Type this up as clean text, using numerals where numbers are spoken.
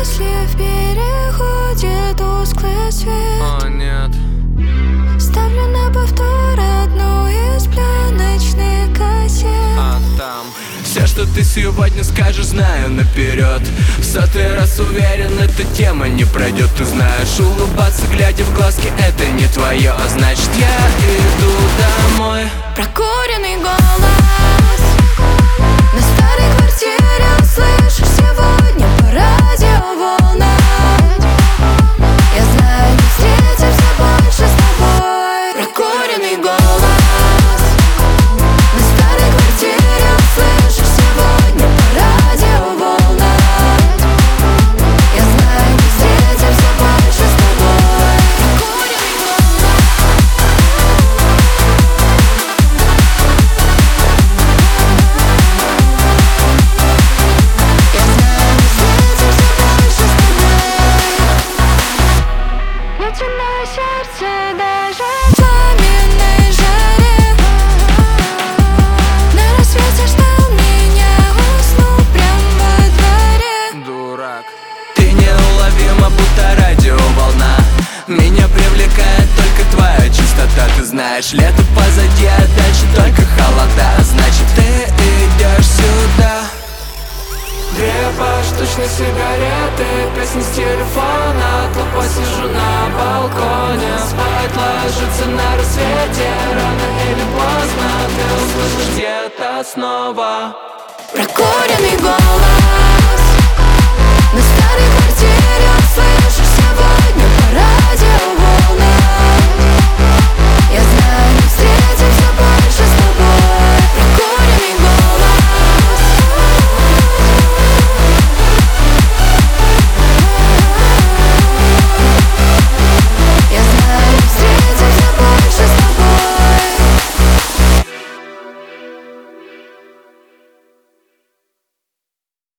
если в переходе тусклый свет? О, нет. Ставлю на повтор одну из пленочных кассет. А там все, что ты сегодня скажешь, знаю наперед. В 100-й раз уверен, эта тема не пройдет. Ты знаешь, улыбаться, глядя в глазки, это не твое. А значит, я иду домой. Прокуренный голос на старой квартире услышишь сегодня по радиоволнам. Я знаю, не встретимся больше с тобой. Прокуренный голос на старой квартире услышишь сегодня по радиоволнам. Я знаю, не встретимся больше с тобой. Прокуренный голос. Я знаю, не встретимся больше с тобой. Ледяное сердце даже в пламенной жаре. На рассвете ждал меня, уснул прямо во дворе. Дурак. Ты неуловима, будто радиоволна. Меня привлекает только твоя чистота. Ты знаешь, лето позади, а дальше только холода. Значит, ты идешь сюда. Две поштучные сигареты, песни с телефона. Тупо сижу на балконе. Спать ложится на рассвете. Рано или поздно ты услышишь где-то снова. Прокуренный голос